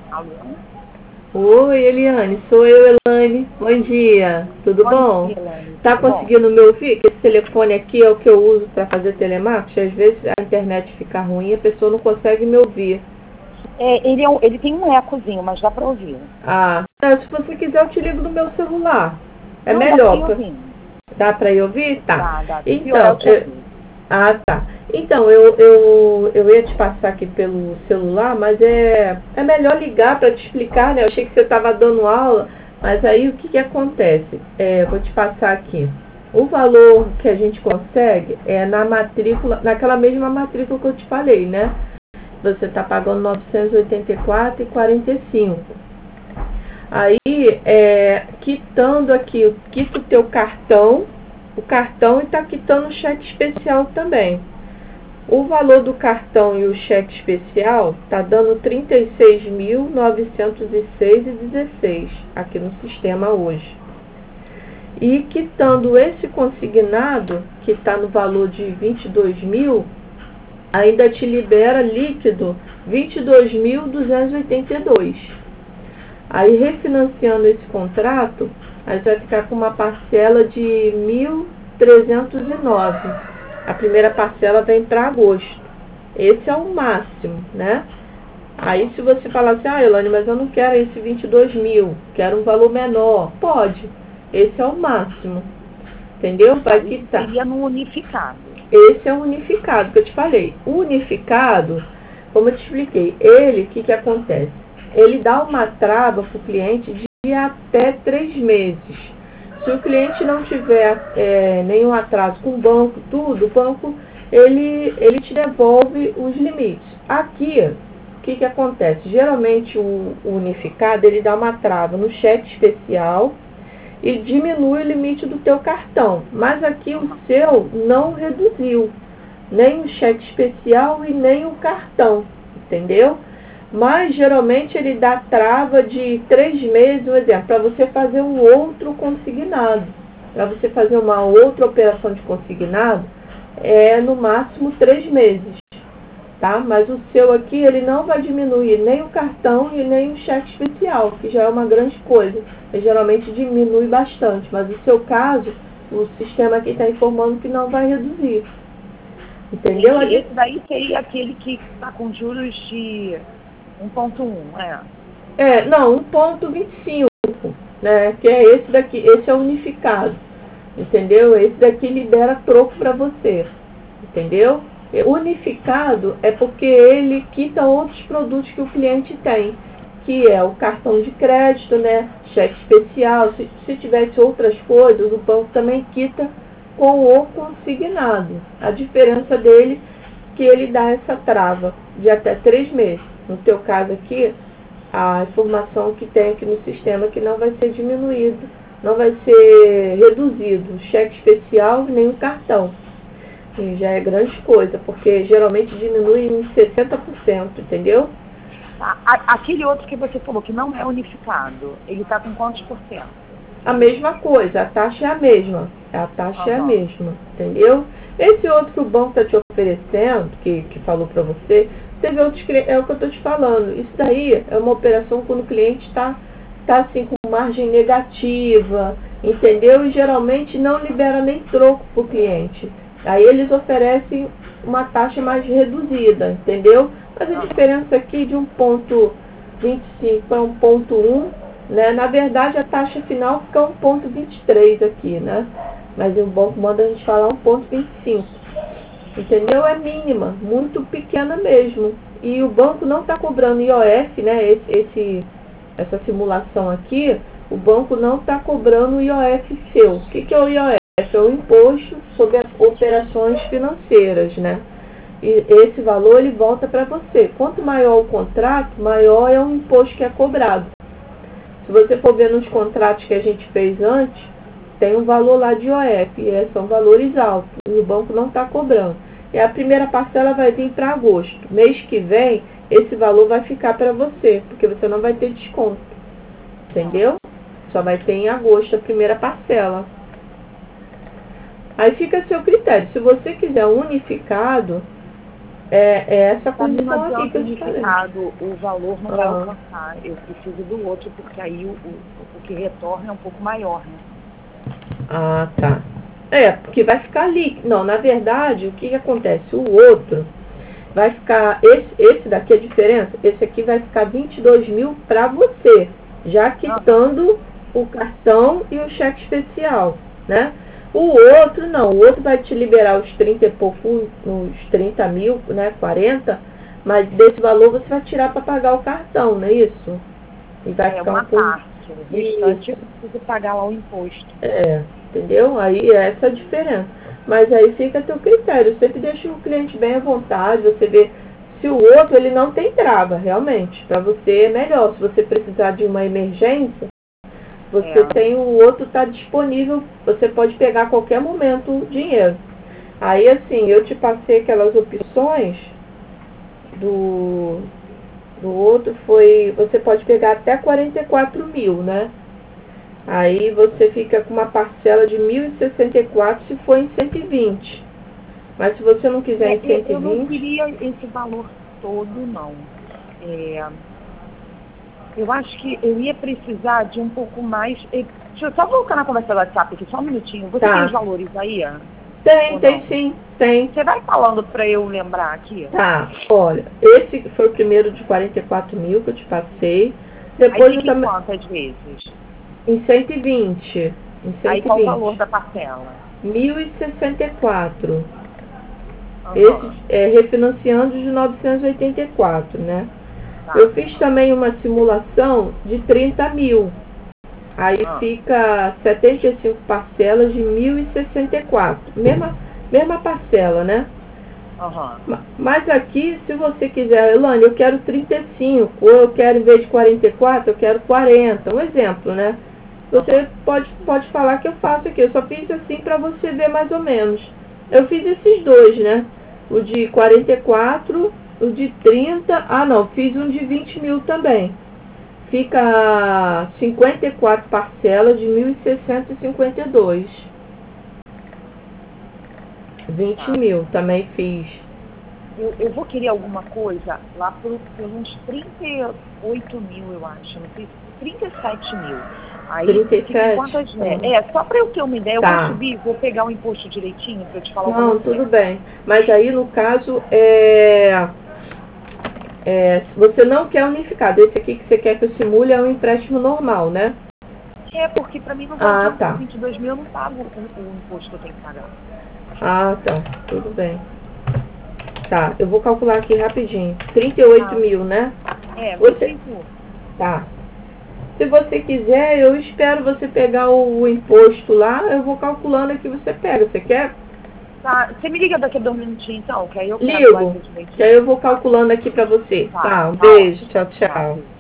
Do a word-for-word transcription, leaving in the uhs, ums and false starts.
Alô? Oi, Eliane, sou eu, Elaine. Bom dia, tudo Bom bom? dia, Elaine. Tá Tudo bom? conseguindo me ouvir? Que esse telefone aqui é o que eu uso para fazer telemarketing. Às vezes a internet fica ruim e a pessoa não consegue me ouvir. É, ele, é um- ele tem um ecozinho, mas dá pra ouvir. Ah, tá, se você quiser eu te ligo no meu celular. É Não, dá pra melhor. ir pra- ouvindo. Dá para ir ouvir? Tá. Dá, dá. Se piorar, eu Então, te eu... aviso. Ah, tá. Então, eu, eu, eu ia te passar aqui pelo celular, mas é, é melhor ligar para te explicar, né? Eu achei que você estava dando aula, mas aí o que, que acontece? É, vou te passar aqui. O valor que a gente consegue é na matrícula, naquela mesma matrícula que eu te falei, né? Você está pagando novecentos e oitenta e quatro reais e quarenta e cinco centavos. Aí, é, quitando aqui, quita o teu cartão, o cartão e está quitando o cheque especial também. O valor do cartão e o cheque especial está dando trinta e seis mil novecentos e seis reais e dezesseis centavos aqui no sistema hoje. E quitando esse consignado, que está no valor de vinte e dois mil, ainda te libera líquido vinte e dois mil duzentos e oitenta e dois. Aí, refinanciando esse contrato, a gente vai ficar com uma parcela de mil trezentos e nove. A primeira parcela vem para agosto. Esse é o máximo, né? Aí, se você falar assim, ah, Elane, mas eu não quero esse vinte e dois mil, quero um valor menor. Pode. Esse é o máximo. Entendeu? Vai Não, isso quitar. seria no unificado. Esse é o unificado que eu te falei. O unificado, como eu te expliquei, ele, o que, que acontece? Ele dá uma trava para o cliente de até três meses. Se o cliente não tiver é, nenhum atraso com o banco, tudo, o banco ele, ele te devolve os limites. Aqui, o que, que acontece? Geralmente o, o unificado ele dá uma trava no cheque especial e diminui o limite do teu cartão. Mas aqui o seu não reduziu, nem o cheque especial e nem o cartão, entendeu? Mas geralmente ele dá trava de três meses, por exemplo, para você fazer um outro consignado. Para você fazer uma outra operação de consignado, é no máximo três meses. Tá? Mas o seu aqui, ele não vai diminuir nem o cartão e nem o cheque especial, que já é uma grande coisa. Ele geralmente diminui bastante, mas no seu caso, o sistema aqui está informando que não vai reduzir. Entendeu? Esse, esse daí seria aquele que está com juros de um ponto um, é. É, não, um ponto vinte e cinco, né? Que é esse daqui, esse é unificado. Entendeu? Esse daqui libera troco para você. Entendeu? Unificado é porque ele quita outros produtos que o cliente tem, que é o cartão de crédito, né, cheque especial. Se, se tivesse outras coisas, o banco também quita com o consignado. A diferença dele é que ele dá essa trava de até três meses. No teu caso aqui, a informação que tem aqui no sistema é que não vai ser diminuído, não vai ser reduzido o cheque especial nem o cartão. E já é grande coisa, porque geralmente diminui em sessenta por cento, entendeu? Tá. A- Aquele outro que você falou que não é unificado, ele está com quantos por cento? A mesma coisa, a taxa é a mesma. A taxa é a Aham. mesma, entendeu? Esse outro que o banco está te oferecendo, que, que falou para você, teve outros, é o que eu estou te falando. Isso daí é uma operação quando o cliente está tá, assim, com margem negativa, entendeu? E geralmente não libera nem troco para o cliente. Aí eles oferecem uma taxa mais reduzida, entendeu? Mas a diferença aqui de um ponto vinte e cinco para um ponto um, né? Na verdade a taxa final fica um ponto vinte e três aqui, né? Mas o banco manda a gente falar um ponto vinte e cinco. Entendeu? É mínima, muito pequena mesmo. E o banco não está cobrando I O F, né? Esse, esse, essa simulação aqui, o banco não está cobrando o I O F seu. O que, que é o I O F? É o imposto sobre as operações financeiras, né? E esse valor ele volta para você. Quanto maior o contrato, maior é o imposto que é cobrado. Se você for ver nos contratos que a gente fez antes, tem um valor lá de I O F, e são valores altos, e o banco não está cobrando. E a primeira parcela vai vir para agosto. Mês que vem, esse valor vai ficar para você, porque você não vai ter desconto. Entendeu? Só vai ter em agosto a primeira parcela. Aí fica a seu critério. Se você quiser unificado, É, é essa Para mim não condição aqui que adianta eu te falei. unificado, o valor não vai Ah. alcançar. Eu preciso do outro, porque aí o, o, o que retorna é um pouco maior, né? Ah, tá. É, porque vai ficar líquido. Não, na verdade, o que, que acontece? O outro vai ficar, esse, esse daqui é a diferença, esse aqui vai ficar vinte e dois mil para você, já quitando o cartão e o cheque especial, né? O outro não, o outro vai te liberar os trinta e pouco, uns trinta mil, né, quarenta, mas desse valor você vai tirar para pagar o cartão, não é isso? E vai É ficar uma um pouco... parte, o restante eu preciso pagar lá o imposto. É, entendeu? Aí essa é a diferença. Mas aí fica a teu critério. Sempre deixa o cliente bem à vontade. Você vê se o outro ele não tem trava, realmente. Para você é melhor. Se você precisar de uma emergência, você É. tem o outro tá disponível. Você pode pegar a qualquer momento o dinheiro. Aí assim, eu te passei aquelas opções do, do outro. Foi, você pode pegar até quarenta e quatro mil, né? Aí você fica com uma parcela de mil e sessenta e quatro se for em cento e vinte. Mas se você não quiser É, em cento e vinte... eu não queria esse valor todo, não. É, eu acho que eu ia precisar de um pouco mais... Deixa eu só voltar na conversa do WhatsApp aqui, só um minutinho. Você Tá. tem os valores aí? Tem, tem sim, tem. Você vai falando para eu lembrar aqui? Tá, olha, esse foi o primeiro de quarenta e quatro mil que eu te passei. Depois aí eu fica também... quantas vezes? Em cento e vinte. Em cento e vinte. Aí qual o valor da parcela? mil e sessenta e quatro. Uhum. Esse é refinanciando de novecentos e oitenta e quatro, né? Tá. Eu fiz também uma simulação de trinta mil. Aí Ah. fica setenta e cinco parcelas de mil e sessenta e quatro. Mesma, mesma parcela, né? Uhum. Mas aqui, se você quiser, Elane, eu quero trinta e cinco, ou eu quero, em vez de quarenta e quatro, eu quero quarenta. Um exemplo, né? Você Uhum. pode, pode falar que eu faço aqui. Eu só fiz assim para você ver mais ou menos. Eu fiz esses dois, né? O de quarenta e quatro, o de trinta. Ah, não, fiz um de vinte mil também. Fica cinquenta e quatro parcelas de mil seiscentos e cinquenta e dois. vinte mil também fiz. Eu, eu vou querer alguma coisa lá por, por uns trinta e oito mil, eu acho. Não sei, trinta e sete mil. Aí trinta e sete? quantas, né? É, só para eu ter uma ideia, Tá. eu vou subir, vou pegar o imposto direitinho para eu te falar o Não, valor tudo certo. bem. Mas aí, no caso, é, é, você não quer unificado. Esse aqui que você quer que eu simule é um empréstimo normal, né? É, porque para mim não vai Ah, adiantar. tá. vinte e dois mil eu não pago o, o imposto que eu tenho que pagar. Ah, tá. Tudo bem. Tá, eu vou calcular aqui rapidinho. trinta e oito Ah. mil, né? É, Você... vinte e cinco. Tá. Se você quiser, eu espero você pegar o, o imposto lá, eu vou calculando aqui, você pega. Você quer? Tá, você me liga daqui a dois minutinhos então, que aí eu Ligo, direitinho. que aí eu vou calculando aqui pra você. Tá, Tá, um tá beijo, ótimo. tchau, tchau.